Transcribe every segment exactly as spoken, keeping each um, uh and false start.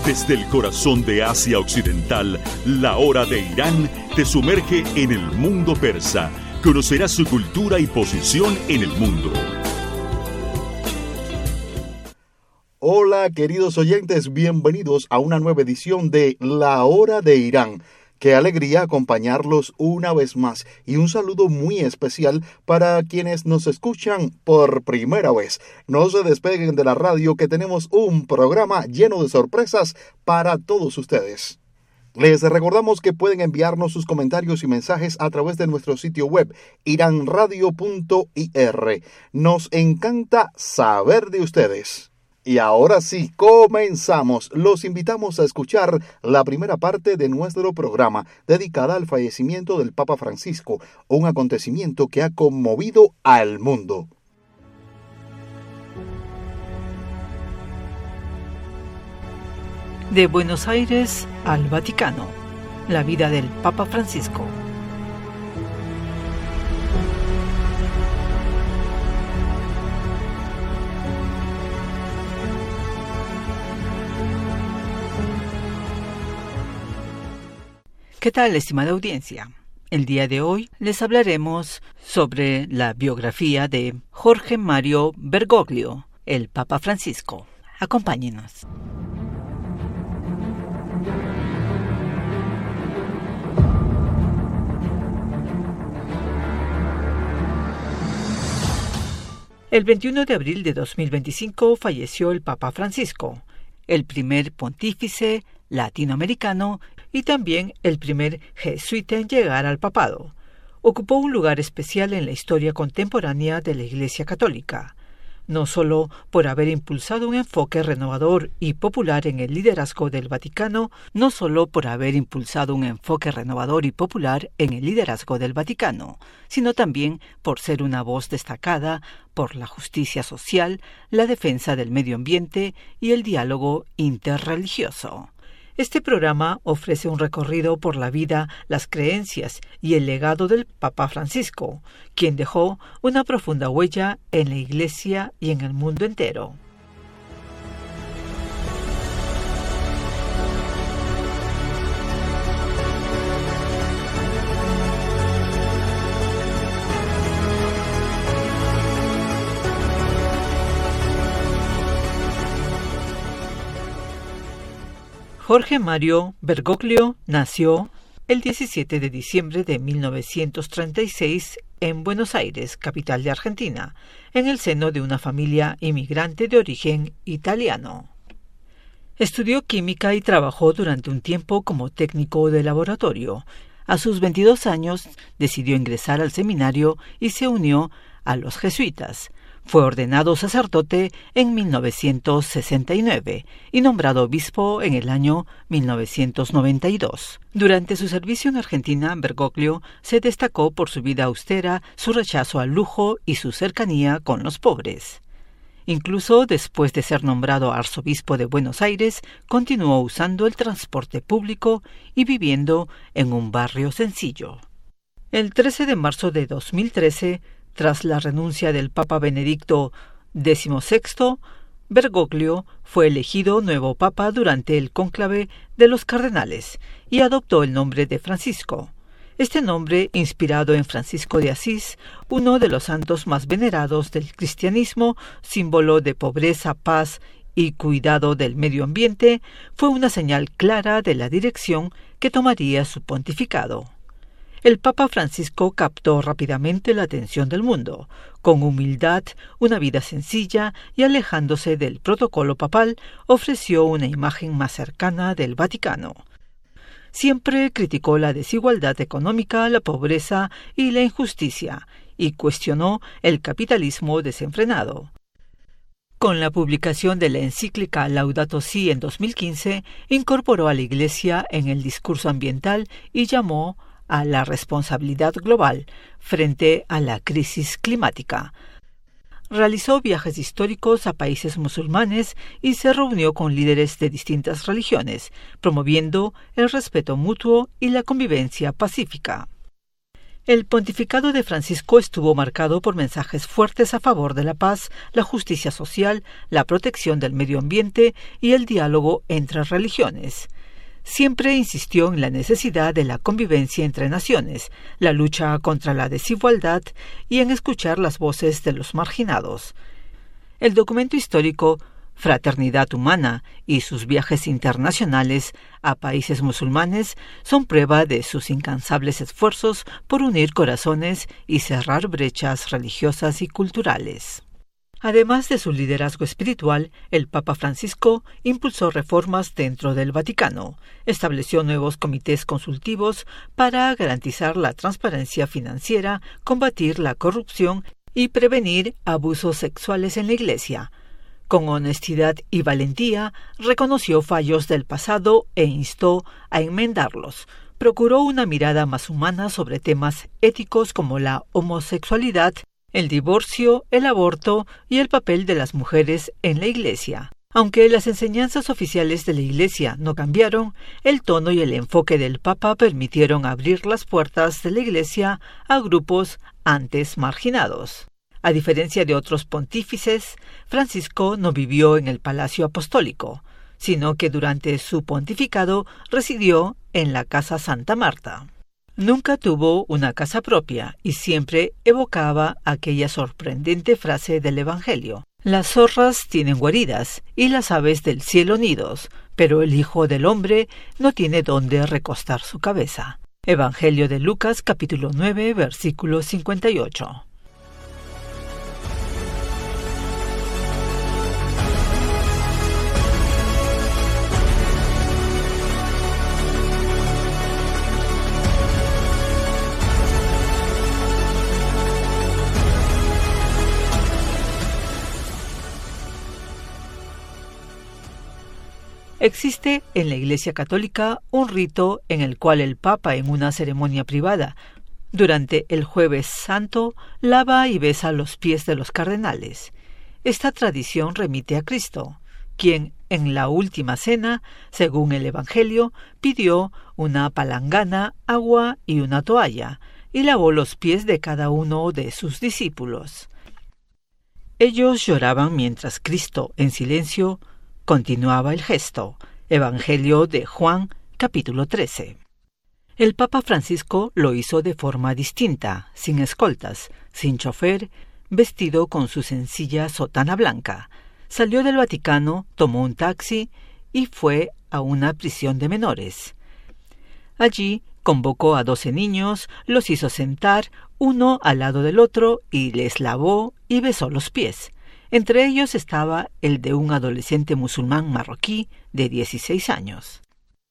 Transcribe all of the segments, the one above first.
Desde el corazón de Asia Occidental, la hora de Irán te sumerge en el mundo persa. Conocerás su cultura y posición en el mundo. Hola, queridos oyentes, bienvenidos a una nueva edición de La Hora de Irán. Qué alegría acompañarlos una vez más y un saludo muy especial para quienes nos escuchan por primera vez. No se despeguen de la radio, que tenemos un programa lleno de sorpresas para todos ustedes. Les recordamos que pueden enviarnos sus comentarios y mensajes a través de nuestro sitio web iranradio punto i r. Nos encanta saber de ustedes. Y ahora sí, comenzamos. Los invitamos a escuchar la primera parte de nuestro programa, dedicada al fallecimiento del Papa Francisco, un acontecimiento que ha conmovido al mundo. De Buenos Aires al Vaticano, la vida del Papa Francisco. ¿Qué tal, estimada audiencia? El día de hoy les hablaremos sobre la biografía de Jorge Mario Bergoglio, el Papa Francisco. Acompáñenos. El veintiuno de abril de dos mil veinticinco falleció el Papa Francisco, el primer pontífice latinoamericano y también el primer jesuita en llegar al papado. Ocupó un lugar especial en la historia contemporánea de la Iglesia Católica, no solo por haber impulsado un enfoque renovador y popular en el liderazgo del Vaticano, no solo por haber impulsado un enfoque renovador y popular en el liderazgo del Vaticano, sino también por ser una voz destacada por la justicia social, la defensa del medio ambiente y el diálogo interreligioso. Este programa ofrece un recorrido por la vida, las creencias y el legado del Papa Francisco, quien dejó una profunda huella en la Iglesia y en el mundo entero. Jorge Mario Bergoglio nació el diecisiete de diciembre de mil novecientos treinta y seis en Buenos Aires, capital de Argentina, en el seno de una familia inmigrante de origen italiano. Estudió química y trabajó durante un tiempo como técnico de laboratorio. A sus veintidós años decidió ingresar al seminario y se unió a los jesuitas. Fue ordenado sacerdote en mil novecientos sesenta y nueve y nombrado obispo en el año mil novecientos noventa y dos. Durante su servicio en Argentina, Bergoglio se destacó por su vida austera, su rechazo al lujo y su cercanía con los pobres. Incluso después de ser nombrado arzobispo de Buenos Aires, continuó usando el transporte público y viviendo en un barrio sencillo. El trece de marzo de dos mil trece, tras la renuncia del Papa Benedicto dieciséis, Bergoglio fue elegido nuevo papa durante el cónclave de los cardenales y adoptó el nombre de Francisco. Este nombre, inspirado en Francisco de Asís, uno de los santos más venerados del cristianismo, símbolo de pobreza, paz y cuidado del medio ambiente, fue una señal clara de la dirección que tomaría su pontificado. El Papa Francisco captó rápidamente la atención del mundo. Con humildad, una vida sencilla y alejándose del protocolo papal, ofreció una imagen más cercana del Vaticano. Siempre criticó la desigualdad económica, la pobreza y la injusticia, y cuestionó el capitalismo desenfrenado. Con la publicación de la encíclica Laudato Si en dos mil quince, incorporó a la Iglesia en el discurso ambiental y llamó a la responsabilidad global frente a la crisis climática. Realizó viajes históricos a países musulmanes y se reunió con líderes de distintas religiones, promoviendo el respeto mutuo y la convivencia pacífica. El pontificado de Francisco estuvo marcado por mensajes fuertes a favor de la paz, la justicia social, la protección del medio ambiente y el diálogo entre religiones. Siempre insistió en la necesidad de la convivencia entre naciones, la lucha contra la desigualdad y en escuchar las voces de los marginados. El documento histórico Fraternidad Humana y sus viajes internacionales a países musulmanes son prueba de sus incansables esfuerzos por unir corazones y cerrar brechas religiosas y culturales. Además de su liderazgo espiritual, el Papa Francisco impulsó reformas dentro del Vaticano, estableció nuevos comités consultivos para garantizar la transparencia financiera, combatir la corrupción y prevenir abusos sexuales en la Iglesia. Con honestidad y valentía, reconoció fallos del pasado e instó a enmendarlos. Procuró una mirada más humana sobre temas éticos como la homosexualidad, el divorcio, el aborto y el papel de las mujeres en la Iglesia. Aunque las enseñanzas oficiales de la Iglesia no cambiaron, el tono y el enfoque del Papa permitieron abrir las puertas de la Iglesia a grupos antes marginados. A diferencia de otros pontífices, Francisco no vivió en el Palacio Apostólico, sino que durante su pontificado residió en la Casa Santa Marta. Nunca tuvo una casa propia y siempre evocaba aquella sorprendente frase del Evangelio: «Las zorras tienen guaridas y las aves del cielo nidos, pero el Hijo del Hombre no tiene dónde recostar su cabeza». Evangelio de Lucas, capítulo nueve, versículo cincuenta y ocho. Existe en la Iglesia Católica un rito en el cual el Papa, en una ceremonia privada, durante el Jueves Santo, lava y besa los pies de los cardenales. Esta tradición remite a Cristo, quien en la última cena, según el Evangelio, pidió una palangana, agua y una toalla, y lavó los pies de cada uno de sus discípulos. Ellos lloraban mientras Cristo, en silencio, continuaba el gesto. Evangelio de Juan, capítulo trece. El Papa Francisco lo hizo de forma distinta, sin escoltas, sin chofer, vestido con su sencilla sotana blanca. Salió del Vaticano, tomó un taxi y fue a una prisión de menores. Allí convocó a doce niños, los hizo sentar uno al lado del otro y les lavó y besó los pies. Entre ellos estaba el de un adolescente musulmán marroquí de dieciséis años.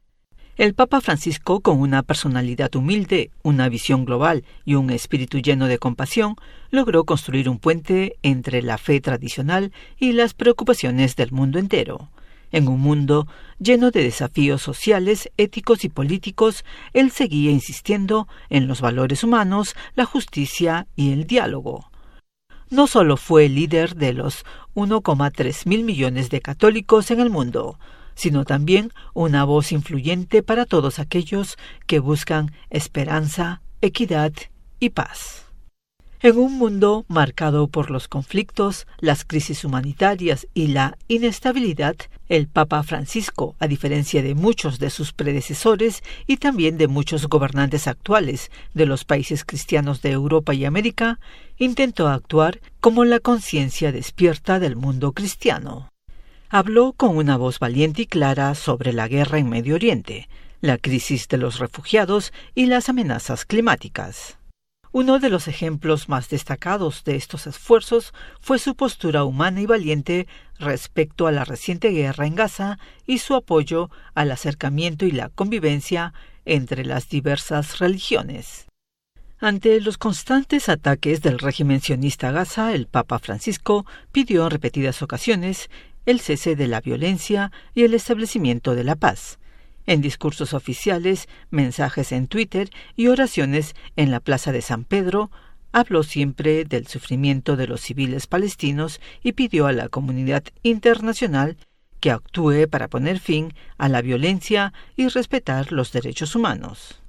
El Papa Francisco, con una personalidad humilde, una visión global y un espíritu lleno de compasión, logró construir un puente entre la fe tradicional y las preocupaciones del mundo entero. En un mundo lleno de desafíos sociales, éticos y políticos, él seguía insistiendo en los valores humanos, la justicia y el diálogo. No solo fue el líder de los uno coma tres mil millones de católicos en el mundo, sino también una voz influyente para todos aquellos que buscan esperanza, equidad y paz. En un mundo marcado por los conflictos, las crisis humanitarias y la inestabilidad, el Papa Francisco, a diferencia de muchos de sus predecesores y también de muchos gobernantes actuales de los países cristianos de Europa y América, intentó actuar como la conciencia despierta del mundo cristiano. Habló con una voz valiente y clara sobre la guerra en Medio Oriente, la crisis de los refugiados y las amenazas climáticas. Uno de los ejemplos más destacados de estos esfuerzos fue su postura humana y valiente respecto a la reciente guerra en Gaza y su apoyo al acercamiento y la convivencia entre las diversas religiones. Ante los constantes ataques del régimen sionista a Gaza, el Papa Francisco pidió en repetidas ocasiones el cese de la violencia y el establecimiento de la paz. En discursos oficiales, mensajes en Twitter y oraciones en la Plaza de San Pedro, habló siempre del sufrimiento de los civiles palestinos y pidió a la comunidad internacional que actúe para poner fin a la violencia y respetar los derechos humanos.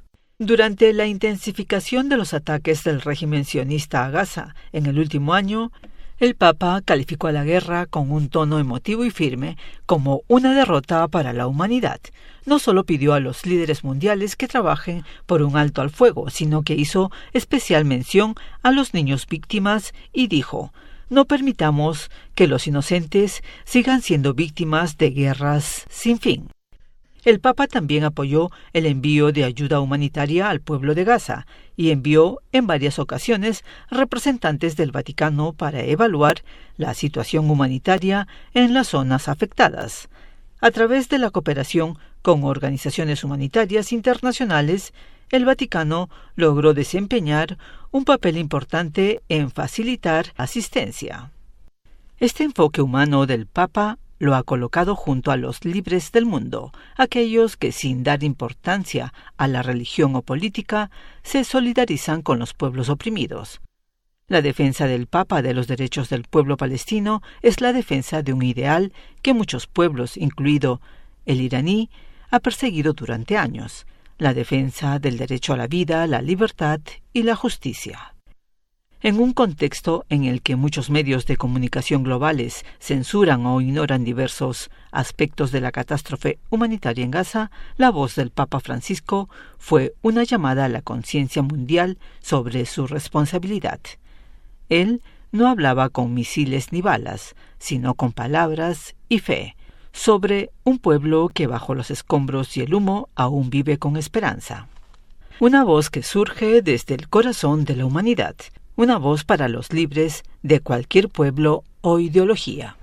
Durante la intensificación de los ataques del régimen sionista a Gaza en el último año, el Papa calificó a la guerra con un tono emotivo y firme como una derrota para la humanidad. No solo pidió a los líderes mundiales que trabajen por un alto al fuego, sino que hizo especial mención a los niños víctimas y dijo: no permitamos que los inocentes sigan siendo víctimas de guerras sin fin. El Papa también apoyó el envío de ayuda humanitaria al pueblo de Gaza y envió en varias ocasiones representantes del Vaticano para evaluar la situación humanitaria en las zonas afectadas. A través de la cooperación con organizaciones humanitarias internacionales, el Vaticano logró desempeñar un papel importante en facilitar asistencia. Este enfoque humano del Papa lo ha colocado junto a los libres del mundo, aquellos que sin dar importancia a la religión o política se solidarizan con los pueblos oprimidos. La defensa del Papa de los derechos del pueblo palestino es la defensa de un ideal que muchos pueblos, incluido el iraní, ha perseguido durante años: la defensa del derecho a la vida, la libertad y la justicia. En un contexto en el que muchos medios de comunicación globales censuran o ignoran diversos aspectos de la catástrofe humanitaria en Gaza, la voz del Papa Francisco fue una llamada a la conciencia mundial sobre su responsabilidad. Él no hablaba con misiles ni balas, sino con palabras y fe, sobre un pueblo que bajo los escombros y el humo aún vive con esperanza. Una voz que surge desde el corazón de la humanidad. Una voz para los libres de cualquier pueblo o ideología.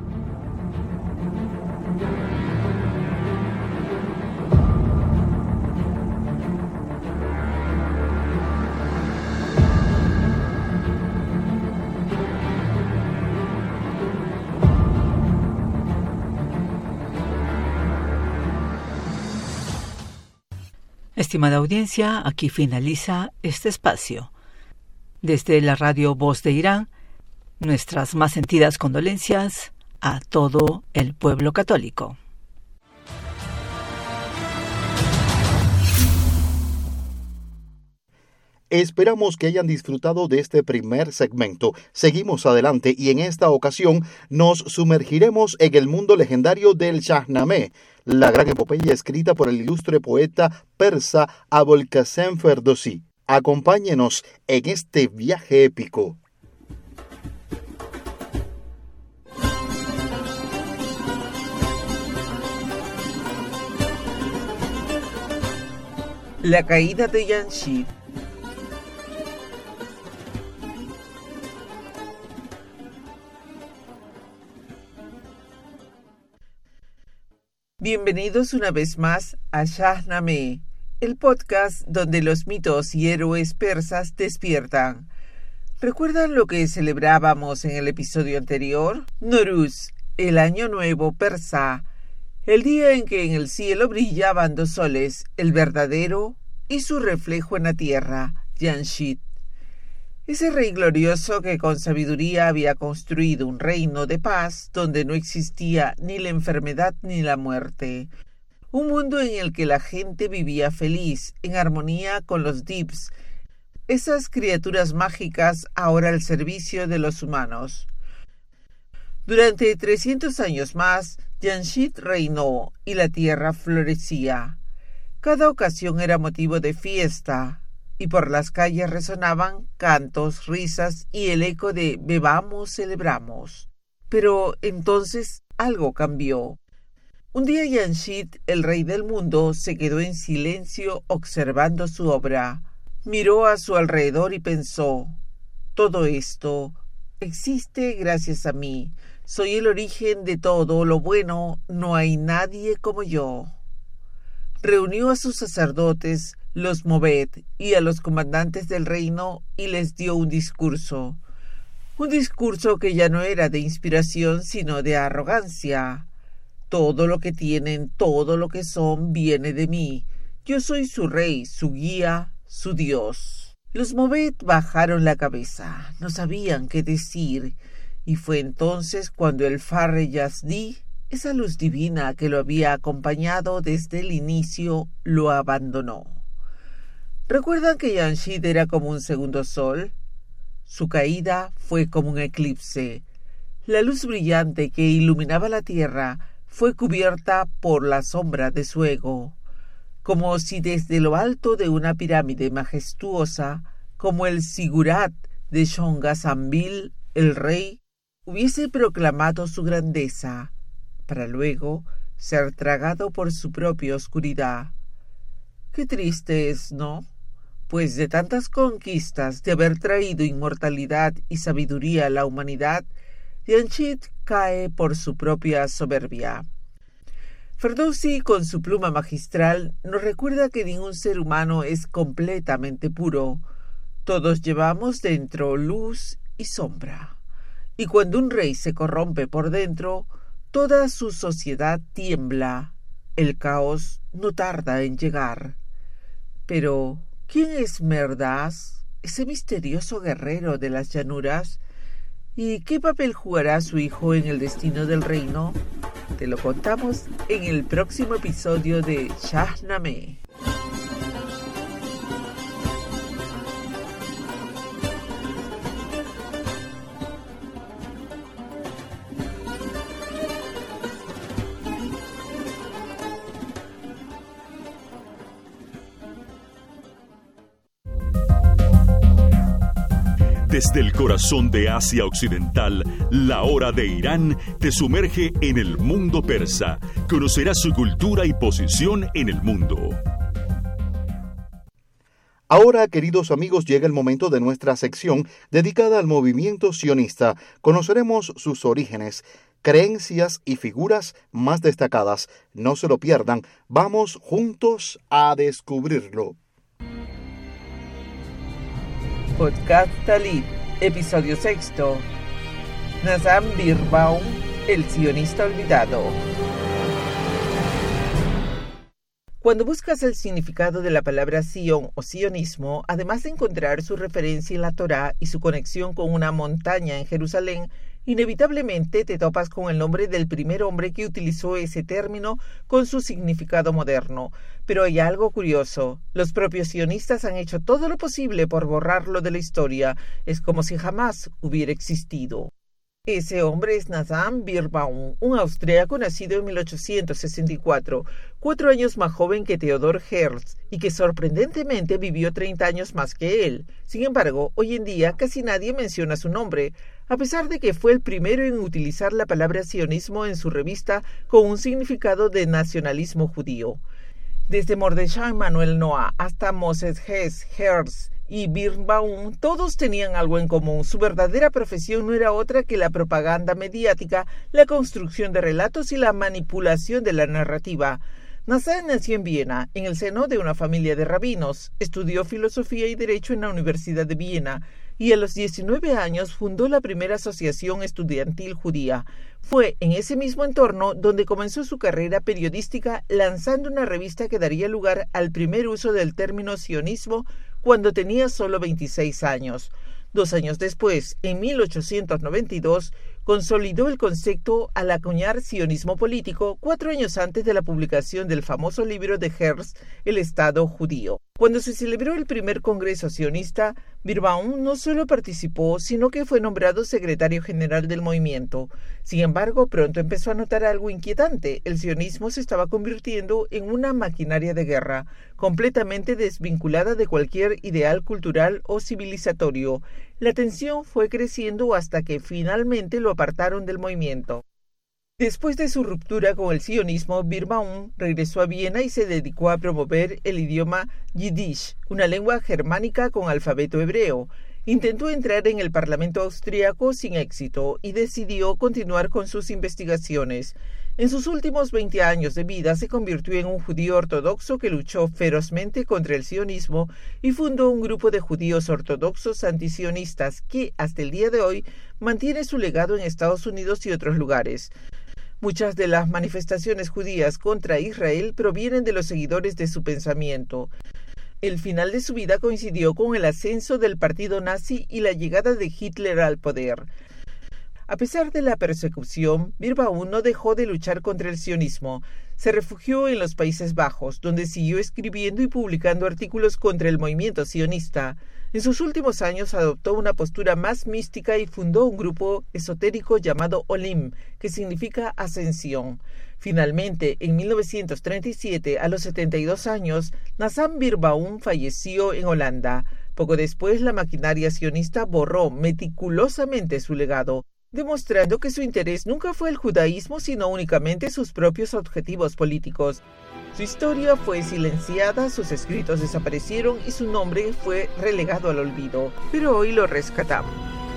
Estimada audiencia, aquí finaliza este espacio. Desde la radio Voz de Irán, nuestras más sentidas condolencias a todo el pueblo católico. Esperamos que hayan disfrutado de este primer segmento. Seguimos adelante y en esta ocasión nos sumergiremos en el mundo legendario del Shahnameh, la gran epopeya escrita por el ilustre poeta persa Abolqasem Ferdowsi. Acompáñenos en este viaje épico. La caída de Jamshid. Bienvenidos una vez más a Shahnameh, el podcast donde los mitos y héroes persas despiertan. ¿Recuerdan lo que celebrábamos en el episodio anterior? Nowruz, el año nuevo persa, el día en que en el cielo brillaban dos soles, el verdadero y su reflejo en la tierra, Jamshid. Ese rey glorioso que con sabiduría había construido un reino de paz donde no existía ni la enfermedad ni la muerte. Un mundo en el que la gente vivía feliz, en armonía con los Dibs, esas criaturas mágicas ahora al servicio de los humanos. Durante trescientos años más, Jamshid reinó y la tierra florecía. Cada ocasión era motivo de fiesta, y por las calles resonaban cantos, risas y el eco de «bebamos, celebramos». Pero entonces algo cambió. Un día Jamshid, el rey del mundo, se quedó en silencio observando su obra. Miró a su alrededor y pensó: todo esto existe gracias a mí. Soy el origen de todo lo bueno, no hay nadie como yo. Reunió a sus sacerdotes, los Moved, y a los comandantes del reino y les dio un discurso. Un discurso que ya no era de inspiración sino de arrogancia. Todo lo que tienen, todo lo que son, viene de mí. Yo soy su rey, su guía, su Dios. Los Moved bajaron la cabeza, no sabían qué decir, y fue entonces cuando el Farre Yazdi, esa luz divina que lo había acompañado desde el inicio, lo abandonó. ¿Recuerdan que Jamshid era como un segundo sol? Su caída fue como un eclipse. La luz brillante que iluminaba la tierra fue cubierta por la sombra de su ego, como si desde lo alto de una pirámide majestuosa, como el Sigurat de Shonga-Sambil, el rey, hubiese proclamado su grandeza, para luego ser tragado por su propia oscuridad. Qué triste es, ¿no? Pues de tantas conquistas, de haber traído inmortalidad y sabiduría a la humanidad, Jamshid cae por su propia soberbia. Ferdowsi, con su pluma magistral, nos recuerda que ningún ser humano es completamente puro. Todos llevamos dentro luz y sombra. Y cuando un rey se corrompe por dentro, toda su sociedad tiembla. El caos no tarda en llegar. Pero, ¿quién es Merdas, ese misterioso guerrero de las llanuras? ¿Y qué papel jugará su hijo en el destino del reino? Te lo contamos en el próximo episodio de Shahnameh. Desde el corazón de Asia Occidental, La Hora de Irán te sumerge en el mundo persa. Conocerás su cultura y posición en el mundo. Ahora, queridos amigos, llega el momento de nuestra sección dedicada al movimiento sionista. Conoceremos sus orígenes, creencias y figuras más destacadas. No se lo pierdan. Vamos juntos a descubrirlo. Podcast Talit, episodio sexto. Nazan Birnbaum, el sionista olvidado. Cuando buscas el significado de la palabra Sion o sionismo, además de encontrar su referencia en la Torá y su conexión con una montaña en Jerusalén, inevitablemente te topas con el nombre del primer hombre que utilizó ese término con su significado moderno. Pero hay algo curioso. Los propios sionistas han hecho todo lo posible por borrarlo de la historia. Es como si jamás hubiera existido. Ese hombre es Nazan Birnbaum, un austríaco nacido en mil ochocientos sesenta y cuatro, cuatro años más joven que Theodor Herzl, y que sorprendentemente vivió treinta años más que él. Sin embargo, hoy en día casi nadie menciona su nombre, a pesar de que fue el primero en utilizar la palabra sionismo en su revista con un significado de nacionalismo judío. Desde Mordechai Manuel Noah hasta Moses Hess, Herzl y Birnbaum, todos tenían algo en común. Su verdadera profesión no era otra que la propaganda mediática, la construcción de relatos y la manipulación de la narrativa. Nazan nació en Viena, en el seno de una familia de rabinos. Estudió filosofía y derecho en la Universidad de Viena y a los diecinueve años fundó la primera asociación estudiantil judía. Fue en ese mismo entorno donde comenzó su carrera periodística, lanzando una revista que daría lugar al primer uso del término sionismo cuando tenía solo veintiséis años. Dos años después, en mil ochocientos noventa y dos, consolidó el concepto al acuñar sionismo político cuatro años antes de la publicación del famoso libro de Herzl, El Estado Judío. Cuando se celebró el primer congreso sionista, Birnbaum no solo participó, sino que fue nombrado secretario general del movimiento. Sin embargo, pronto empezó a notar algo inquietante. El sionismo se estaba convirtiendo en una maquinaria de guerra, completamente desvinculada de cualquier ideal cultural o civilizatorio. La tensión fue creciendo hasta que finalmente lo apartaron del movimiento. Después de su ruptura con el sionismo, Birnbaum regresó a Viena y se dedicó a promover el idioma Yiddish, una lengua germánica con alfabeto hebreo. Intentó entrar en el Parlamento austríaco sin éxito y decidió continuar con sus investigaciones. En sus últimos veinte años de vida se convirtió en un judío ortodoxo que luchó ferozmente contra el sionismo y fundó un grupo de judíos ortodoxos antisionistas que, hasta el día de hoy, mantiene su legado en Estados Unidos y otros lugares. Muchas de las manifestaciones judías contra Israel provienen de los seguidores de su pensamiento. El final de su vida coincidió con el ascenso del partido nazi y la llegada de Hitler al poder. A pesar de la persecución, Birbaum no dejó de luchar contra el sionismo. Se refugió en los Países Bajos, donde siguió escribiendo y publicando artículos contra el movimiento sionista. En sus últimos años adoptó una postura más mística y fundó un grupo esotérico llamado Olim, que significa ascensión. Finalmente, en mil novecientos treinta y siete, a los setenta y dos años, Nathan Birbaum falleció en Holanda. Poco después, la maquinaria sionista borró meticulosamente su legado, demostrando que su interés nunca fue el judaísmo, sino únicamente sus propios objetivos políticos. Su historia fue silenciada, sus escritos desaparecieron y su nombre fue relegado al olvido, pero hoy lo rescatamos.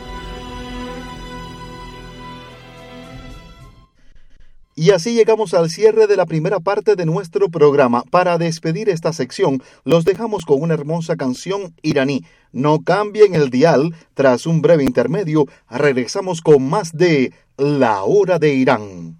Y así llegamos al cierre de la primera parte de nuestro programa. Para despedir esta sección, los dejamos con una hermosa canción iraní. No cambien el dial. Tras un breve intermedio, regresamos con más de La Hora de Irán.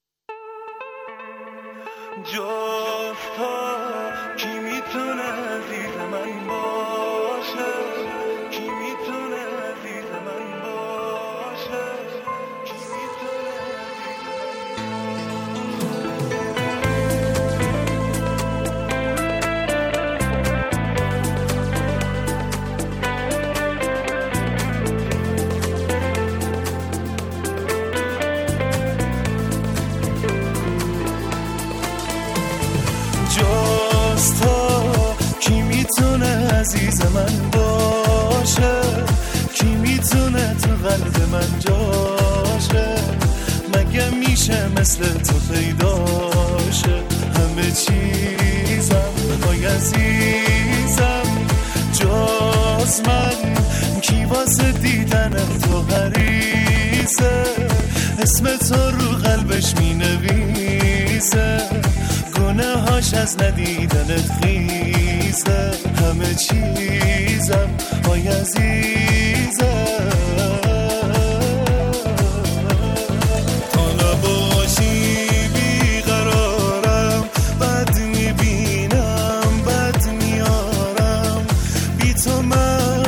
عزیز من باشه کی میتونه تو قلب من جاشه مگه میشه مثل تو پیداشه همه چیزم وای عزیزم جز من کی واسه دیدن تو غریزه اسم تو رو قلبش مینویسه گناهاش از ندیدنت خیزه همه چیزم وای عزیزم تا نباشی بیقرارم بد میبینم بد میارم بی تو من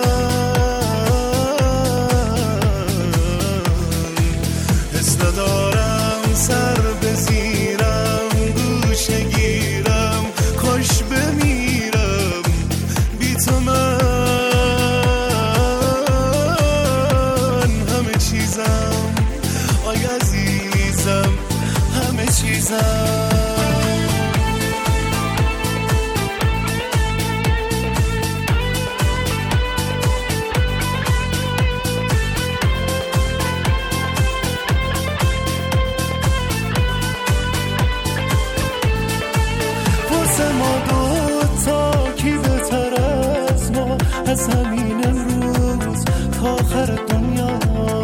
حس ندارم سر بزیرم گوشه گیرم خوش بمیرم بی تو من همه چیزم آی عزیزم همه چیزم از همین امروز تا آخر دنیا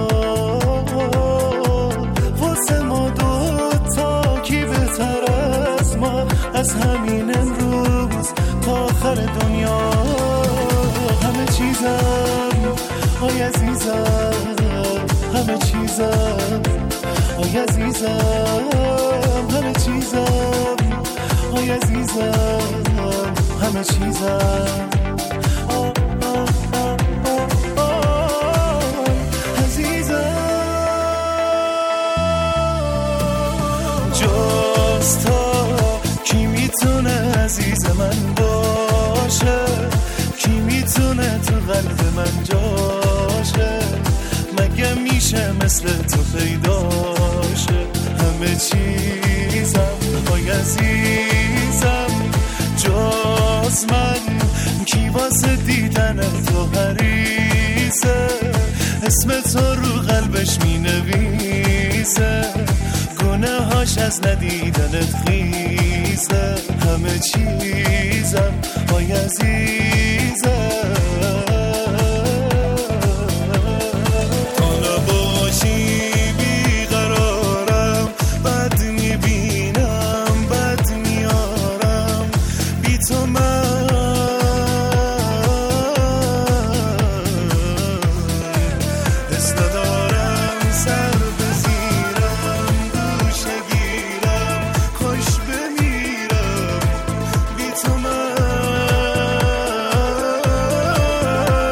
واسه ما دوتا کی بهتر از ما از همین امروز تا آخر دنیا همه چیزم آی عزیزم همه چیزم آی عزیزم همه چیزم آی عزیزم همه چیزم عزیز من باشه کی میتونه تو قلب من جاشه مگه میشه مثل تو پیداشه همه چیزم آی عزیزم جز من کی واسه دیدن تو غریزه اسم تو رو قلبش مینویسه گناهاش از ندیدنت خیزه همه چیزم آی عزیزم تا نباشی بیقرارم بد میبینم بد میارم بی تو من حس ندارم سر بزیرم گوشه گیرم خوش بمیرم بی تو من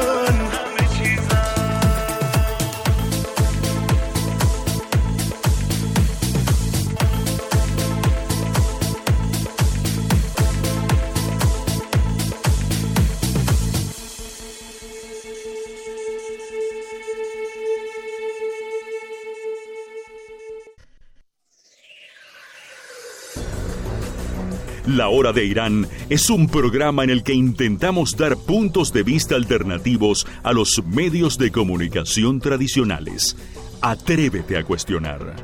La Hora de Irán es un programa en el que intentamos dar puntos de vista alternativos a los medios de comunicación tradicionales. Atrévete a cuestionar.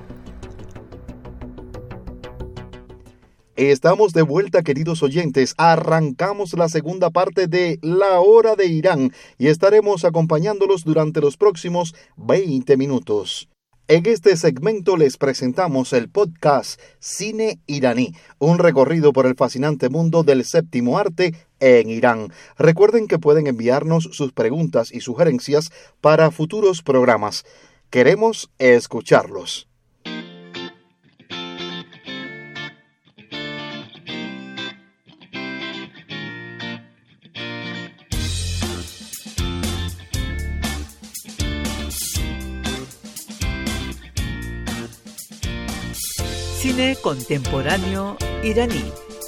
Estamos de vuelta, queridos oyentes. Arrancamos la segunda parte de La Hora de Irán y estaremos acompañándolos durante los próximos veinte minutos. En este segmento les presentamos el podcast Cine Iraní, un recorrido por el fascinante mundo del séptimo arte en Irán. Recuerden que pueden enviarnos sus preguntas y sugerencias para futuros programas. Queremos escucharlos. Cine contemporáneo iraní.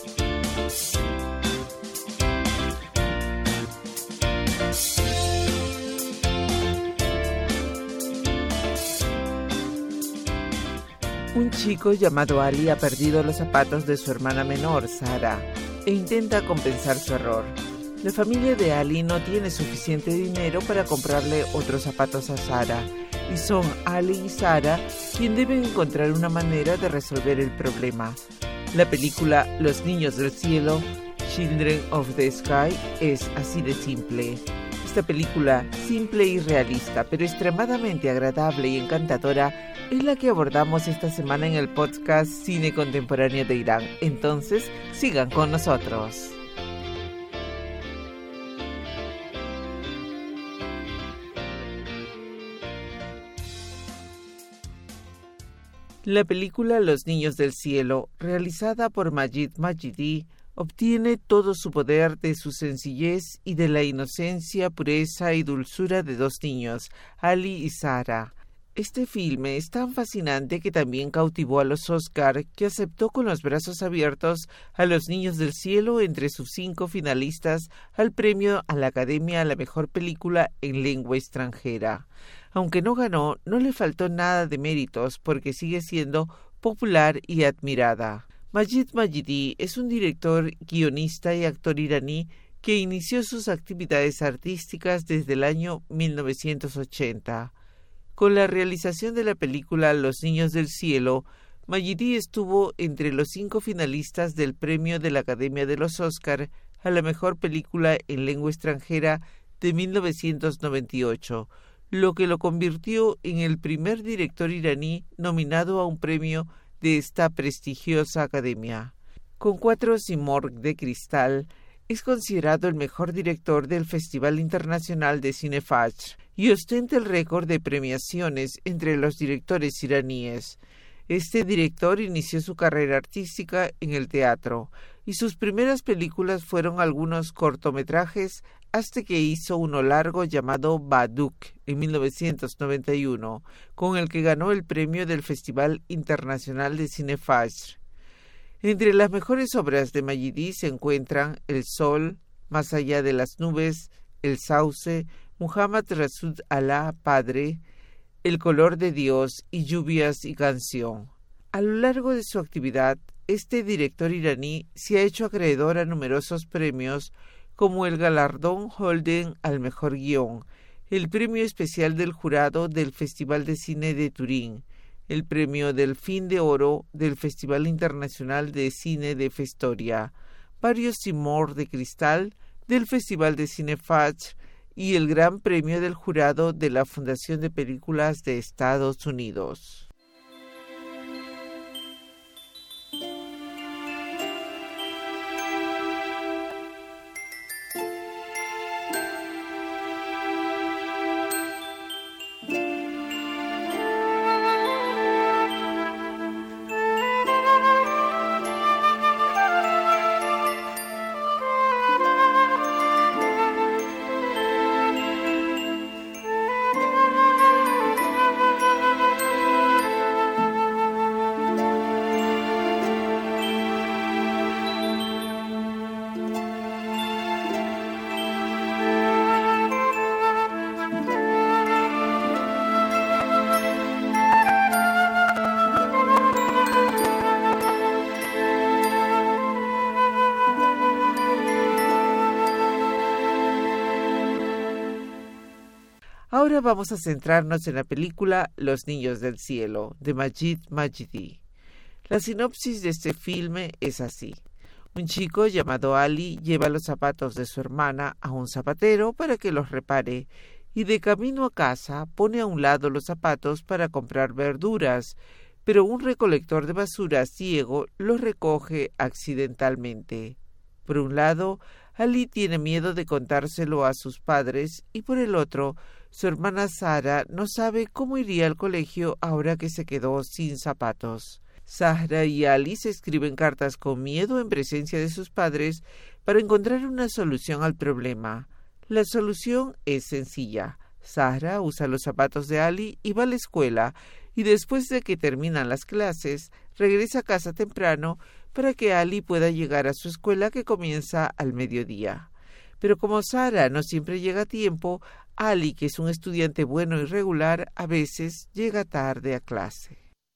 Un chico llamado Ali ha perdido los zapatos de su hermana menor, Sara, e intenta compensar su error. La familia de Ali no tiene suficiente dinero para comprarle otros zapatos a Sara, y son Ali y Sara quien deben encontrar una manera de resolver el problema. La película Los Niños del Cielo, Children of the Sky, es así de simple. Esta película, simple y realista, pero extremadamente agradable y encantadora, es la que abordamos esta semana en el podcast Cine Contemporáneo de Irán. Entonces, sigan con nosotros. La película Los Niños del Cielo, realizada por Majid Majidi, obtiene todo su poder de su sencillez y de la inocencia, pureza y dulzura de dos niños, Ali y Sara. Este filme es tan fascinante que también cautivó a los Oscar, que aceptó con los brazos abiertos a Los Niños del Cielo entre sus cinco finalistas al premio a la Academia a la Mejor Película en Lengua Extranjera. Aunque no ganó, no le faltó nada de méritos porque sigue siendo popular y admirada. Majid Majidi es un director, guionista y actor iraní que inició sus actividades artísticas desde el año mil novecientos ochenta. Con la realización de la película Los Niños del Cielo, Majidi estuvo entre los cinco finalistas del premio de la Academia de los Oscar a la Mejor Película en Lengua Extranjera de mil novecientos noventa y ocho, lo que lo convirtió en el primer director iraní nominado a un premio de esta prestigiosa academia. Con cuatro Simorg de cristal, es considerado el mejor director del Festival Internacional de Cine Fajr y ostenta el récord de premiaciones entre los directores iraníes. Este director inició su carrera artística en el teatro y sus primeras películas fueron algunos cortometrajes hasta que hizo uno largo llamado Baduk en mil novecientos noventa y uno, con el que ganó el premio del Festival Internacional de Cine Fajr. Entre las mejores obras de Majidi se encuentran El Sol, Más allá de las nubes, El Sauce, Muhammad Rasul Allah Padre, El color de Dios y Lluvias y canción. A lo largo de su actividad, este director iraní se ha hecho acreedor a numerosos premios como el galardón Holden al mejor guión, el premio especial del jurado del Festival de Cine de Turín, el premio Delfín de Oro del Festival Internacional de Cine de Festoria, varios Simorg de cristal del Festival de Cine Fajr y el Gran Premio del Jurado de la Fundación de Películas de Estados Unidos. Ahora vamos a centrarnos en la película Los Niños del Cielo, de Majid Majidi. La sinopsis de este filme es así. Un chico llamado Ali lleva los zapatos de su hermana a un zapatero para que los repare y de camino a casa pone a un lado los zapatos para comprar verduras, pero un recolector de basura ciego los recoge accidentalmente. Por un lado, Ali tiene miedo de contárselo a sus padres y por el otro, su hermana Sara no sabe cómo iría al colegio ahora que se quedó sin zapatos. Sara y Ali se escriben cartas con miedo en presencia de sus padres para encontrar una solución al problema. La solución es sencilla. Sara usa los zapatos de Ali y va a la escuela, y después de que terminan las clases, regresa a casa temprano para que Ali pueda llegar a su escuela que comienza al mediodía. Pero como Sara no siempre llega a tiempo, Ali, que es un estudiante bueno y regular, a veces llega tarde a clase.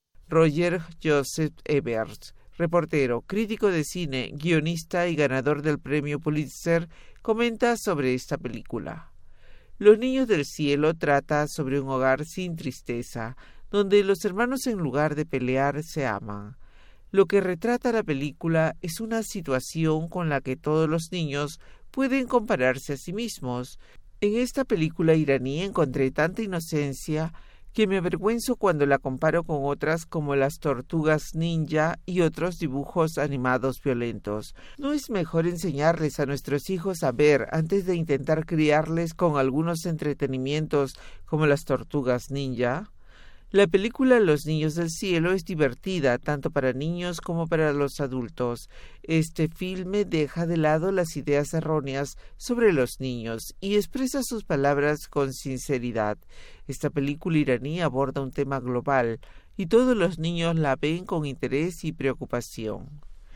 Roger Joseph Ebert, reportero, crítico de cine, guionista y ganador del premio Pulitzer, comenta sobre esta película. Los Niños del Cielo trata sobre un hogar sin tristeza, donde los hermanos en lugar de pelear se aman. Lo que retrata la película es una situación con la que todos los niños pueden compararse a sí mismos. En esta película iraní encontré tanta inocencia que me avergüenzo cuando la comparo con otras como Las Tortugas Ninja y otros dibujos animados violentos. ¿No es mejor enseñarles a nuestros hijos a ver antes de intentar criarles con algunos entretenimientos como Las Tortugas Ninja? La película Los Niños del Cielo es divertida tanto para niños como para los adultos. Este filme deja de lado las ideas erróneas sobre los niños y expresa sus palabras con sinceridad. Esta película iraní aborda un tema global y todos los niños la ven con interés y preocupación.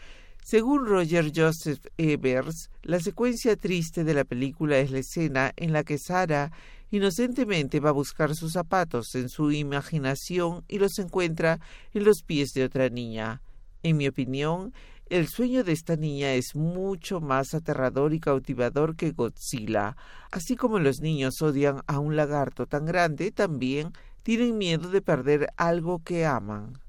Según Roger Joseph Ebert, la secuencia triste de la película es la escena en la que Sara inocentemente va a buscar sus zapatos en su imaginación y los encuentra en los pies de otra niña. En mi opinión, el sueño de esta niña es mucho más aterrador y cautivador que Godzilla. Así como los niños odian a un lagarto tan grande, también tienen miedo de perder algo que aman.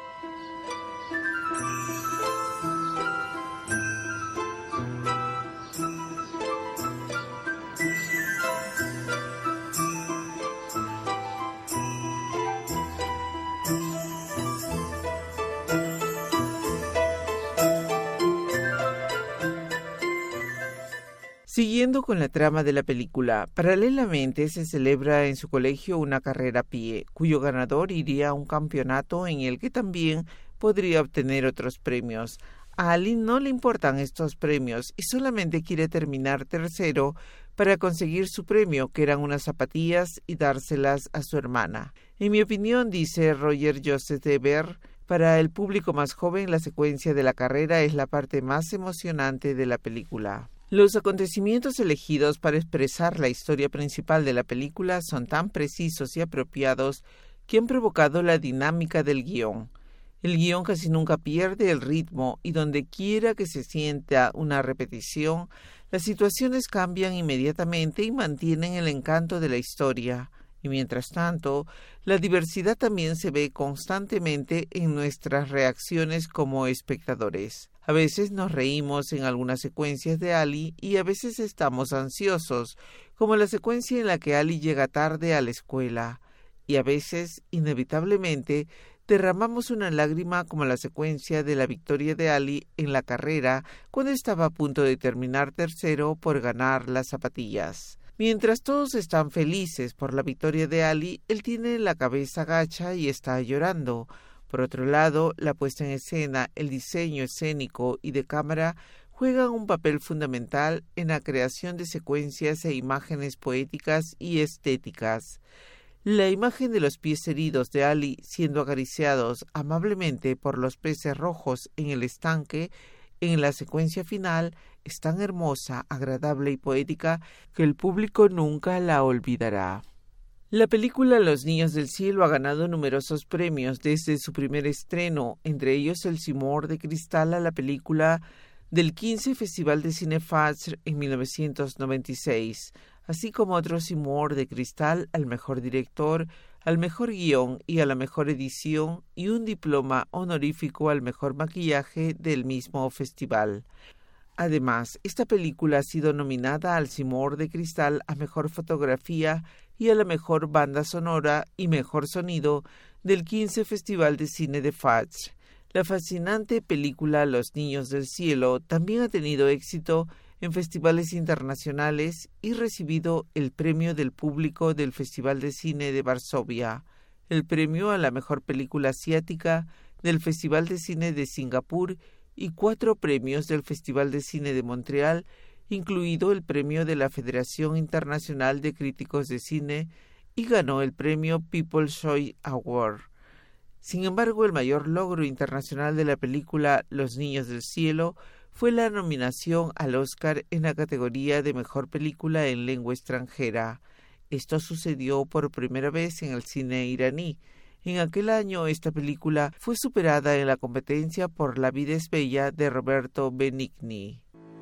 Siguiendo con la trama de la película, paralelamente se celebra en su colegio una carrera a pie, cuyo ganador iría a un campeonato en el que también podría obtener otros premios. A Ali no le importan estos premios y solamente quiere terminar tercero para conseguir su premio, que eran unas zapatillas, y dárselas a su hermana. En mi opinión, dice Roger Joseph Ebert, para el público más joven la secuencia de la carrera es la parte más emocionante de la película. Los acontecimientos elegidos para expresar la historia principal de la película son tan precisos y apropiados que han provocado la dinámica del guión. El guión casi nunca pierde el ritmo y donde quiera que se sienta una repetición, las situaciones cambian inmediatamente y mantienen el encanto de la historia. Y mientras tanto, la diversidad también se ve constantemente en nuestras reacciones como espectadores. A veces nos reímos en algunas secuencias de Ali y a veces estamos ansiosos, como la secuencia en la que Ali llega tarde a la escuela. Y a veces, inevitablemente, derramamos una lágrima como la secuencia de la victoria de Ali en la carrera cuando estaba a punto de terminar tercero por ganar las zapatillas. Mientras todos están felices por la victoria de Ali, él tiene la cabeza gacha y está llorando. Por otro lado, la puesta en escena, el diseño escénico y de cámara juegan un papel fundamental en la creación de secuencias e imágenes poéticas y estéticas. La imagen de los pies heridos de Ali siendo acariciados amablemente por los peces rojos en el estanque en la secuencia final es tan hermosa, agradable y poética que el público nunca la olvidará. La película Los Niños del Cielo ha ganado numerosos premios desde su primer estreno, entre ellos el Simón de Cristal a la película del quince Festival de Cine Fajr en mil novecientos noventa y seis. así como otro Simor de Cristal al mejor director, al mejor guión y a la mejor edición, y un diploma honorífico al mejor maquillaje del mismo festival. Además, esta película ha sido nominada al Simor de Cristal a mejor fotografía y a la mejor banda sonora y mejor sonido del quince Festival de Cine de Fudge. La fascinante película Los Niños del Cielo también ha tenido éxito en festivales internacionales y recibido el premio del público del Festival de Cine de Varsovia, el premio a la mejor película asiática del Festival de Cine de Singapur y cuatro premios del Festival de Cine de Montreal, incluido el premio de la Federación Internacional de Críticos de Cine, y ganó el premio People's Choice Award. Sin embargo, el mayor logro internacional de la película Los Niños del Cielo fue la nominación al Oscar en la categoría de Mejor Película en Lengua Extranjera. Esto sucedió por primera vez en el cine iraní. En aquel año, esta película fue superada en la competencia por La vida es bella de Roberto Benigni.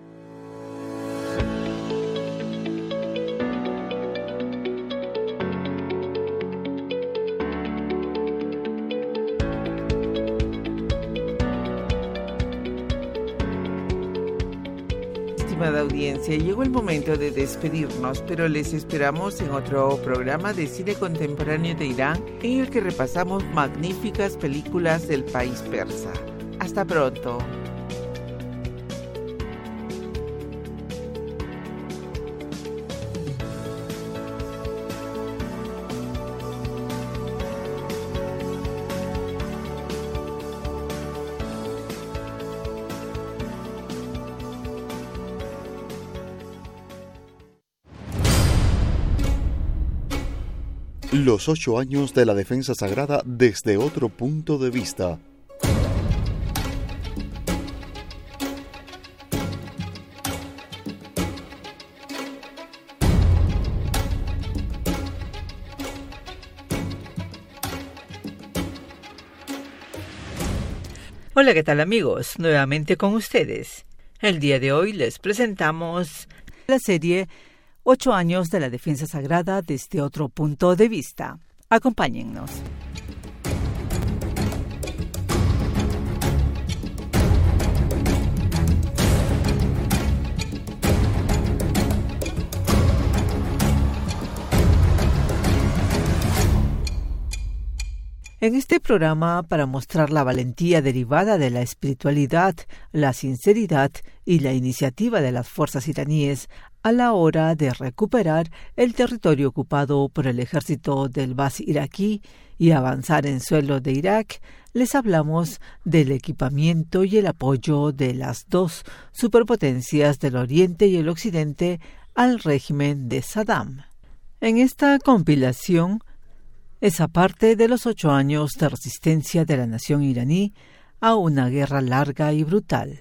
Estimada audiencia, llegó el momento de despedirnos, pero les esperamos en otro programa de cine contemporáneo de Irán, en el que repasamos magníficas películas del país persa. Hasta pronto. Los ocho años de la defensa sagrada desde otro punto de vista. Hola, ¿qué tal amigos? Nuevamente con ustedes. El día de hoy les presentamos la serie Ocho años de la defensa sagrada desde otro punto de vista. Acompáñennos. En este programa, para mostrar la valentía derivada de la espiritualidad, la sinceridad y la iniciativa de las fuerzas iraníes a la hora de recuperar el territorio ocupado por el ejército del Ba'ath iraquí y avanzar en suelo de Irak, les hablamos del equipamiento y el apoyo de las dos superpotencias del Oriente y el Occidente al régimen de Saddam. En esta compilación, esa parte de los ocho años de resistencia de la nación iraní a una guerra larga y brutal,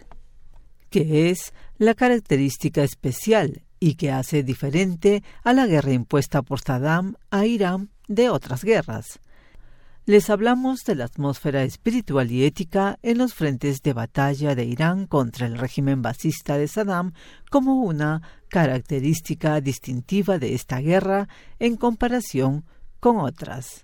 que es la característica especial y que hace diferente a la guerra impuesta por Saddam a Irán de otras guerras. Les hablamos de la atmósfera espiritual y ética en los frentes de batalla de Irán contra el régimen basista de Saddam como una característica distintiva de esta guerra en comparación con otras.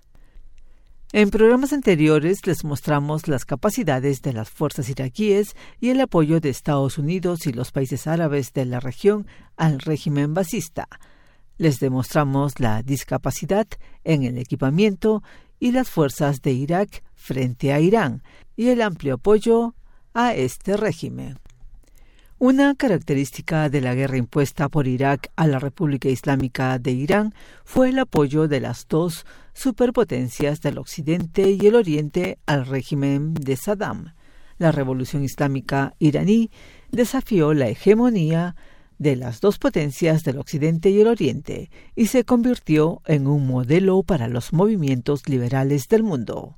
En programas anteriores les mostramos las capacidades de las fuerzas iraquíes y el apoyo de Estados Unidos y los países árabes de la región al régimen basista. Les demostramos la discapacidad en el equipamiento y las fuerzas de Irak frente a Irán y el amplio apoyo a este régimen. Una característica de la guerra impuesta por Irak a la República Islámica de Irán fue el apoyo de las dos superpotencias del Occidente y el Oriente al régimen de Saddam. La Revolución Islámica iraní desafió la hegemonía de las dos potencias del Occidente y el Oriente y se convirtió en un modelo para los movimientos liberales del mundo.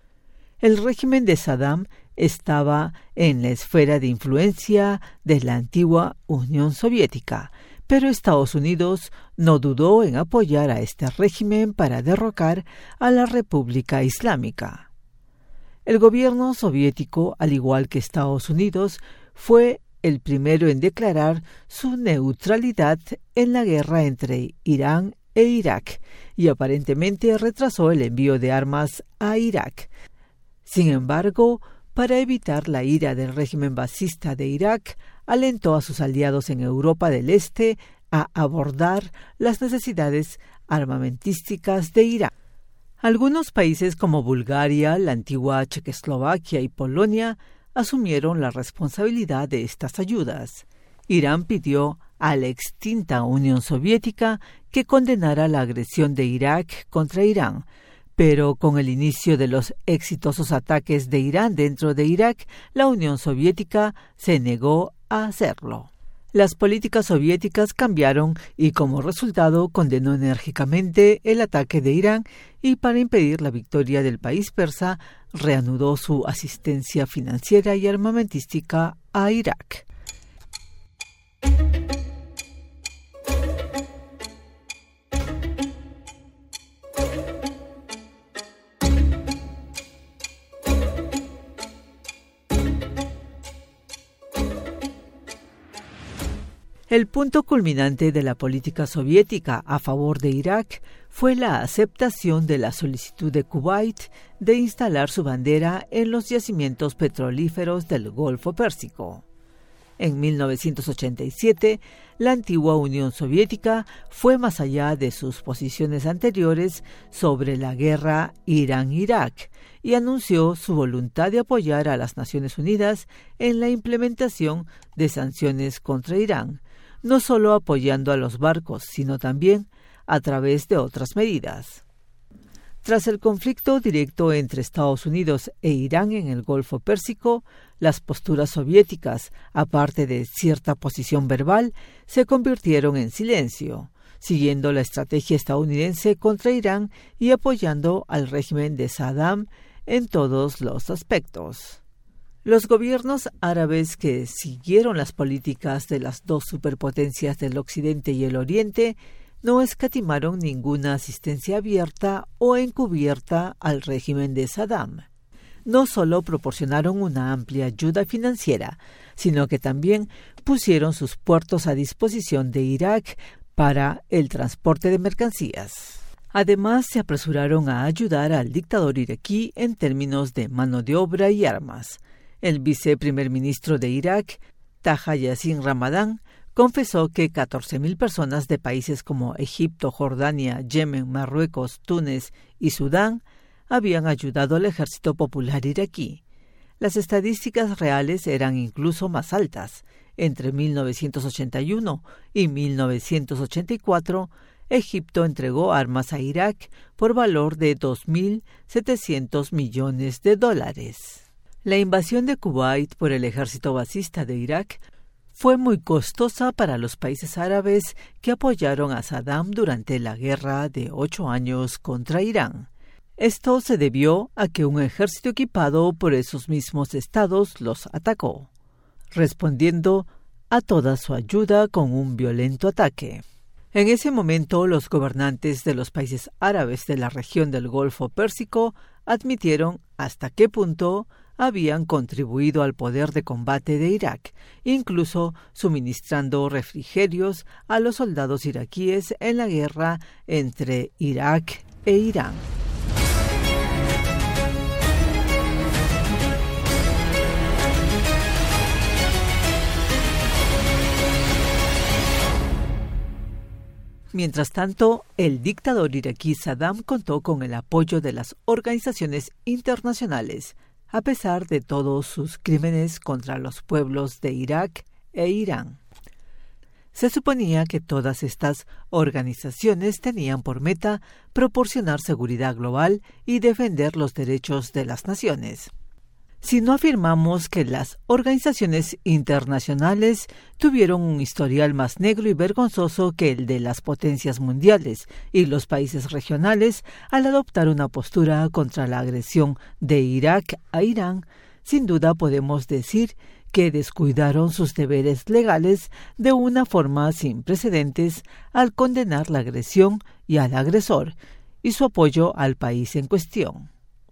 El régimen de Saddam estaba en la esfera de influencia de la antigua Unión Soviética, pero Estados Unidos no dudó en apoyar a este régimen para derrocar a la República Islámica. El gobierno soviético, al igual que Estados Unidos, fue el primero en declarar su neutralidad en la guerra entre Irán e Irak y aparentemente retrasó el envío de armas a Irak. Sin embargo, para evitar la ira del régimen basista de Irak, alentó a sus aliados en Europa del Este a abordar las necesidades armamentísticas de Irán. Algunos países como Bulgaria, la antigua Checoslovaquia y Polonia asumieron la responsabilidad de estas ayudas. Irán pidió a la extinta Unión Soviética que condenara la agresión de Irak contra Irán, pero con el inicio de los exitosos ataques de Irán dentro de Irak, la Unión Soviética se negó a hacerlo. Las políticas soviéticas cambiaron y como resultado condenó enérgicamente el ataque de Irán y para impedir la victoria del país persa reanudó su asistencia financiera y armamentística a Irak. El punto culminante de la política soviética a favor de Irak fue la aceptación de la solicitud de Kuwait de instalar su bandera en los yacimientos petrolíferos del Golfo Pérsico. En mil novecientos ochenta y siete, la antigua Unión Soviética fue más allá de sus posiciones anteriores sobre la guerra Irán-Irak y anunció su voluntad de apoyar a las Naciones Unidas en la implementación de sanciones contra Irán, no solo apoyando a los barcos, sino también a través de otras medidas. Tras el conflicto directo entre Estados Unidos e Irán en el Golfo Pérsico, las posturas soviéticas, aparte de cierta posición verbal, se convirtieron en silencio, siguiendo la estrategia estadounidense contra Irán y apoyando al régimen de Saddam en todos los aspectos. Los gobiernos árabes que siguieron las políticas de las dos superpotencias del Occidente y el Oriente no escatimaron ninguna asistencia abierta o encubierta al régimen de Saddam. No solo proporcionaron una amplia ayuda financiera, sino que también pusieron sus puertos a disposición de Irak para el transporte de mercancías. Además, se apresuraron a ayudar al dictador iraquí en términos de mano de obra y armas. El viceprimer ministro de Irak, Taha Yassin Ramadán, confesó que catorce mil personas de países como Egipto, Jordania, Yemen, Marruecos, Túnez y Sudán habían ayudado al ejército popular iraquí. Las estadísticas reales eran incluso más altas. Entre mil novecientos ochenta y uno y mil novecientos ochenta y cuatro, Egipto entregó armas a Irak por valor de dos mil setecientos millones de dólares. La invasión de Kuwait por el ejército basista de Irak fue muy costosa para los países árabes que apoyaron a Saddam durante la guerra de ocho años contra Irán. Esto se debió a que un ejército equipado por esos mismos estados los atacó, respondiendo a toda su ayuda con un violento ataque. En ese momento, los gobernantes de los países árabes de la región del Golfo Pérsico admitieron hasta qué punto habían contribuido al poder de combate de Irak, incluso suministrando refrigerios a los soldados iraquíes en la guerra entre Irak e Irán. Mientras tanto, el dictador iraquí Saddam contó con el apoyo de las organizaciones internacionales, a pesar de todos sus crímenes contra los pueblos de Irak e Irán. Se suponía que todas estas organizaciones tenían por meta proporcionar seguridad global y defender los derechos de las naciones. Si no afirmamos que las organizaciones internacionales tuvieron un historial más negro y vergonzoso que el de las potencias mundiales y los países regionales al adoptar una postura contra la agresión de Irak a Irán, sin duda podemos decir que descuidaron sus deberes legales de una forma sin precedentes al condenar la agresión y al agresor y su apoyo al país en cuestión.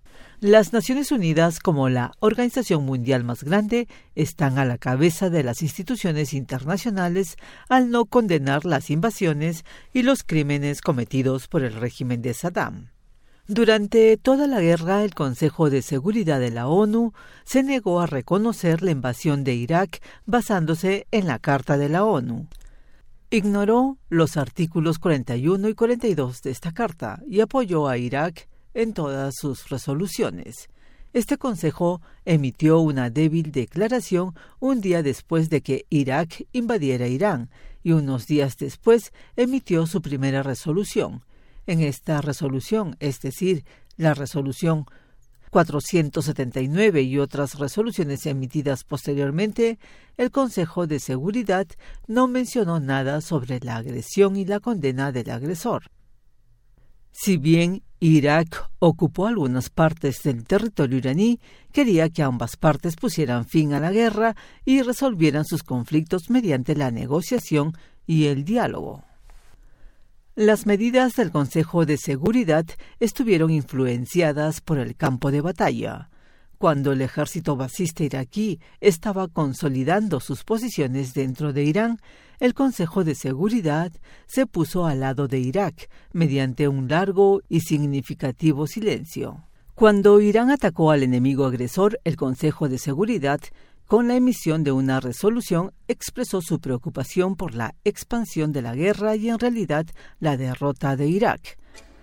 Las Naciones Unidas, como la organización mundial más grande, están a la cabeza de las instituciones internacionales al no condenar las invasiones y los crímenes cometidos por el régimen de Saddam. Durante toda la guerra, el Consejo de Seguridad de la ONU se negó a reconocer la invasión de Irak basándose en la Carta de la ONU. Ignoró los artículos cuarenta y uno y cuarenta y dos de esta carta y apoyó a Irak en todas sus resoluciones. Este consejo emitió una débil declaración un día después de que Irak invadiera Irán y unos días después emitió su primera resolución. En esta resolución, es decir, la resolución cuatrocientos setenta y nueve y otras resoluciones emitidas posteriormente, el Consejo de Seguridad no mencionó nada sobre la agresión y la condena del agresor. Si bien Irak ocupó algunas partes del territorio iraní, quería que ambas partes pusieran fin a la guerra y resolvieran sus conflictos mediante la negociación y el diálogo. Las medidas del Consejo de Seguridad estuvieron influenciadas por el campo de batalla. Cuando el ejército basista iraquí estaba consolidando sus posiciones dentro de Irán, el Consejo de Seguridad se puso al lado de Irak mediante un largo y significativo silencio. Cuando Irán atacó al enemigo agresor, el Consejo de Seguridad, con la emisión de una resolución, expresó su preocupación por la expansión de la guerra y en realidad la derrota de Irak.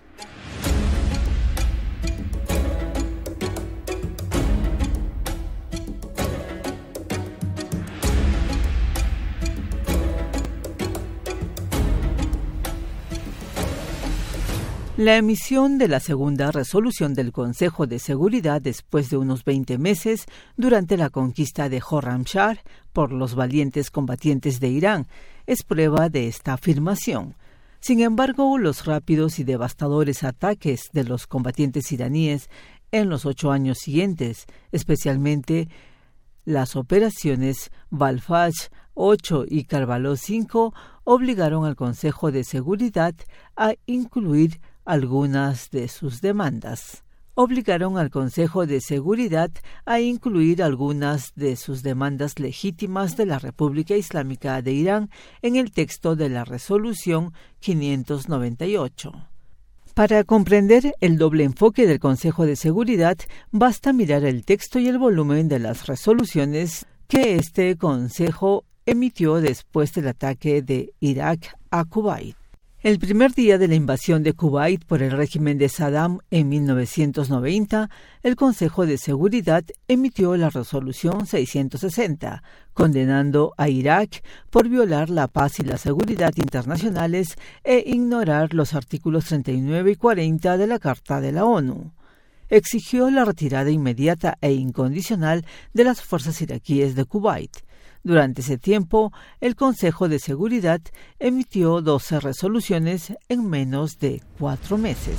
La emisión de la segunda resolución del Consejo de Seguridad después de unos veinte meses durante la conquista de Khorramshahr por los valientes combatientes de Irán es prueba de esta afirmación. Sin embargo, los rápidos y devastadores ataques de los combatientes iraníes en los ocho años siguientes, especialmente las operaciones Balfaj ocho y Karbala cinco, obligaron al Consejo de Seguridad a incluir algunas de sus demandas. Obligaron al Consejo de Seguridad a incluir algunas de sus demandas legítimas de la República Islámica de Irán en el texto de la resolución quinientos noventa y ocho. Para comprender el doble enfoque del Consejo de Seguridad, basta mirar el texto y el volumen de las resoluciones que este Consejo emitió después del ataque de Irak a Kuwait. El primer día de la invasión de Kuwait por el régimen de Saddam en mil novecientos noventa, el Consejo de Seguridad emitió la resolución seiscientos sesenta, condenando a Irak por violar la paz y la seguridad internacionales e ignorar los artículos treinta y nueve y cuarenta de la Carta de la ONU. Exigió la retirada inmediata e incondicional de las fuerzas iraquíes de Kuwait. Durante ese tiempo, el Consejo de Seguridad emitió doce resoluciones en menos de cuatro meses.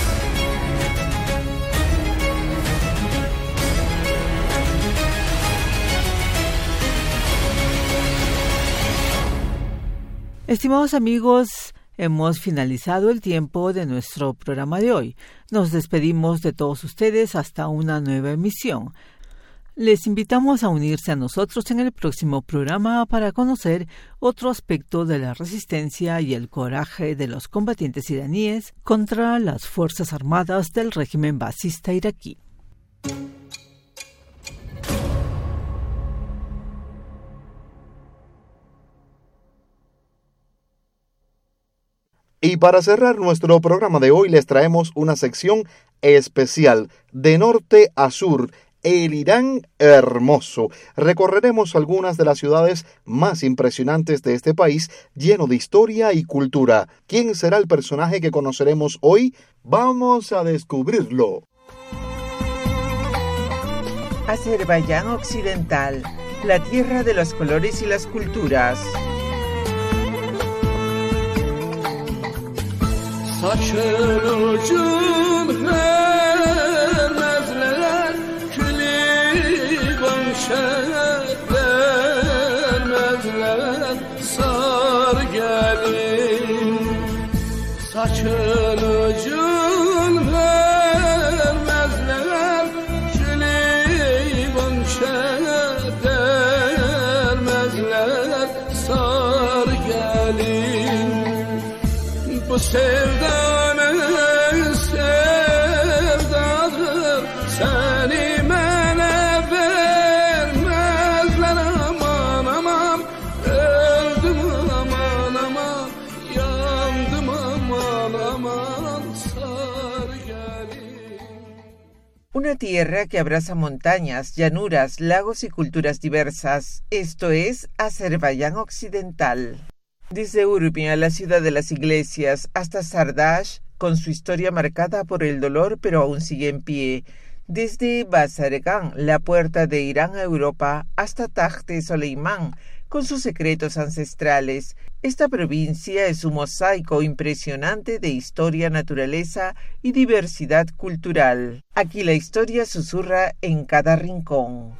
Estimados amigos, hemos finalizado el tiempo de nuestro programa de hoy. Nos despedimos de todos ustedes hasta una nueva emisión. Les invitamos a unirse a nosotros en el próximo programa para conocer otro aspecto de la resistencia y el coraje de los combatientes iraníes contra las Fuerzas Armadas del régimen basista iraquí. Y para cerrar nuestro programa de hoy les traemos una sección especial de norte a sur. El Irán hermoso. Recorreremos algunas de las ciudades más impresionantes de este país, lleno de historia y cultura. ¿Quién será el personaje que conoceremos hoy? Vamos a descubrirlo. Azerbaiyán Occidental, la tierra de los colores y las culturas. Saçın ucun vermezler Sevdanın sevdadır, seni mene vermezler aman aman. Öldüm aman aman, yandım aman aman, sar gelin. Una tierra que abraza montañas, llanuras, lagos y culturas diversas. Esto es Azerbaiyán Occidental. Desde Urmia, la ciudad de las iglesias, hasta Sardash, con su historia marcada por el dolor pero aún sigue en pie. Desde Bazargan, la puerta de Irán a Europa, hasta Takhte Soleimán, con sus secretos ancestrales. Esta provincia es un mosaico impresionante de historia, naturaleza y diversidad cultural. Aquí la historia susurra en cada rincón.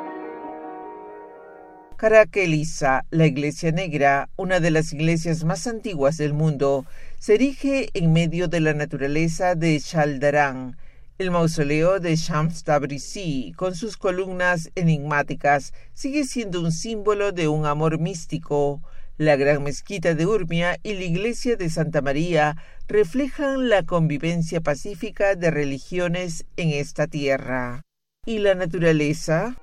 Karakelisa, la iglesia negra, una de las iglesias más antiguas del mundo, se erige en medio de la naturaleza de Shaldarán. El mausoleo de Shams Tabrizi, con sus columnas enigmáticas, sigue siendo un símbolo de un amor místico. La gran mezquita de Urmia y la iglesia de Santa María reflejan la convivencia pacífica de religiones en esta tierra. ¿Y la naturaleza?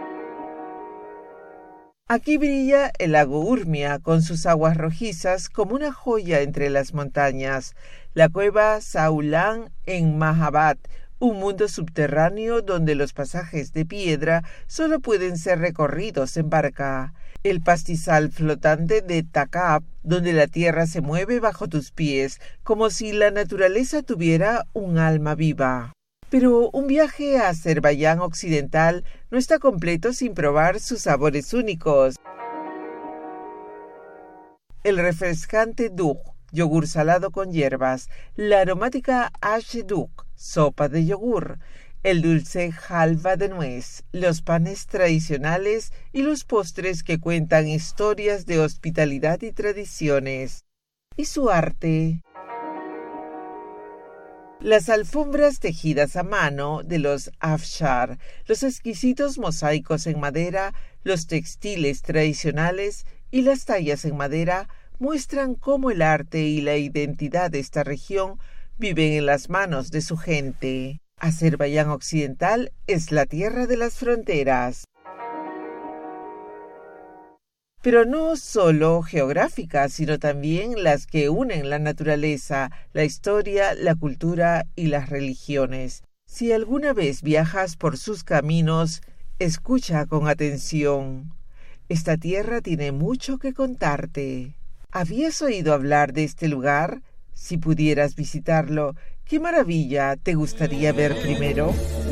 Aquí brilla el lago Urmia con sus aguas rojizas como una joya entre las montañas. La cueva Saulan en Mahabad, un mundo subterráneo donde los pasajes de piedra solo pueden ser recorridos en barca. El pastizal flotante de Takab, donde la tierra se mueve bajo tus pies, como si la naturaleza tuviera un alma viva. Pero un viaje a Azerbaiyán Occidental no está completo sin probar sus sabores únicos. El refrescante dugh, yogur salado con hierbas, la aromática ash dugh, sopa de yogur, el dulce halva de nuez, los panes tradicionales y los postres que cuentan historias de hospitalidad y tradiciones. ¿Y su arte? Las alfombras tejidas a mano de los afshar, los exquisitos mosaicos en madera, los textiles tradicionales y las tallas en madera muestran cómo el arte y la identidad de esta región viven en las manos de su gente. Azerbaiyán Occidental es la tierra de las fronteras. Pero no solo geográficas, sino también las que unen la naturaleza, la historia, la cultura y las religiones. Si alguna vez viajas por sus caminos, escucha con atención. Esta tierra tiene mucho que contarte. ¿Habías oído hablar de este lugar? Si pudieras visitarlo, ¿qué maravilla te gustaría ver primero?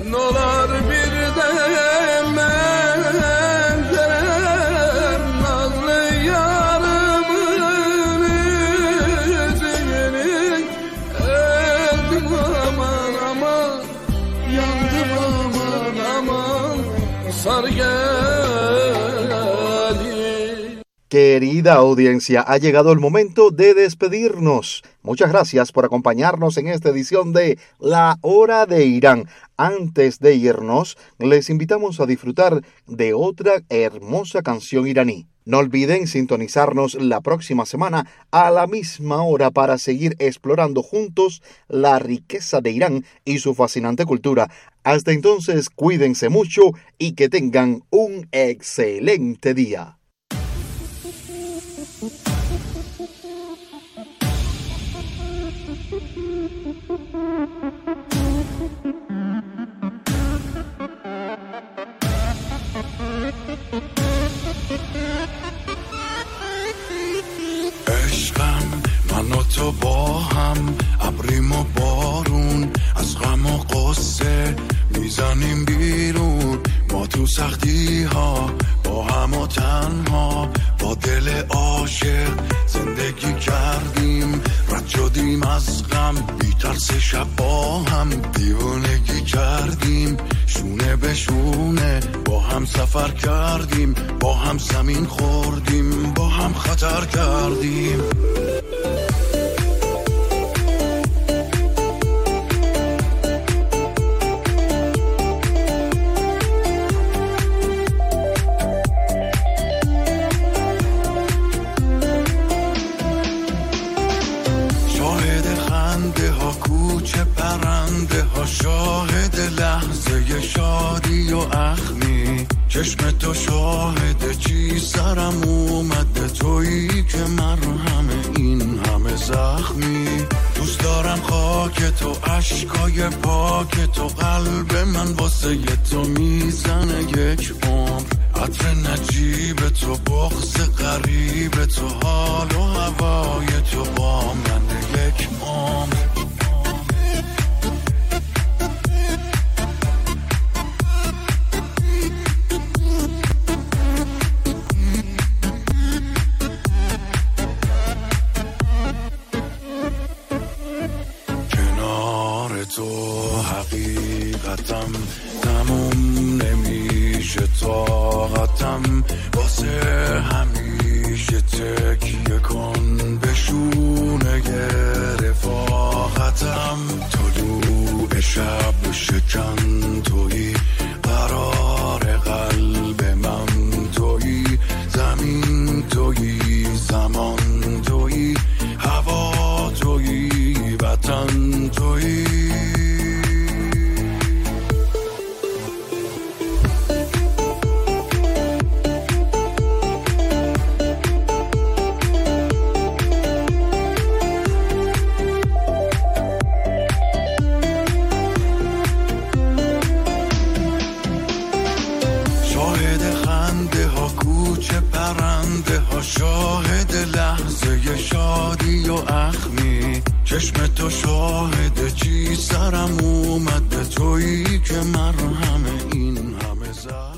Querida audiencia, ha llegado el momento de despedirnos. Muchas gracias por acompañarnos en esta edición de La Hora de Irán. Antes de irnos, les invitamos a disfrutar de otra hermosa canción iraní. No olviden sintonizarnos la próxima semana a la misma hora para seguir explorando juntos la riqueza de Irán y su fascinante cultura. Hasta entonces, cuídense mucho y que tengan un excelente día. عشقم من و تو با هم ابریم و بارون از غم و قصه میزنیم بیرون ما تو سختی ها با هم و تنها با دل عاشق زندگی کردیم رد شدیم از غم بی ترس شب با هم دیوانگی کردیم شونه به شونه با هم سفر کردیم با هم زمین خوردیم با هم خطر کردیم شاه چشم تو شاهد چی سرم اومده، تویی که مرهم این همه زخمی. دوست دارم خاک تو، عشقای پاک تو، قلب من واسه تو میزنه یک عمر. عطر نجیب تو، بغض غریب تو، حال و هوای تو با من یک عمر. تو حقیقتم تموم نمیشه، طاقتم واسه همیشه تکیه کن به شونه رفاقتم. طلوع شب شکن تویی، قرار قلب من تویی، زمین تویی، زمان تویی، هوا تویی، وطن تویی. شاهد لحظه شادی و اخمی، چشم تو شاهد چی سرم اومده، تویی که مرهم این همه زد.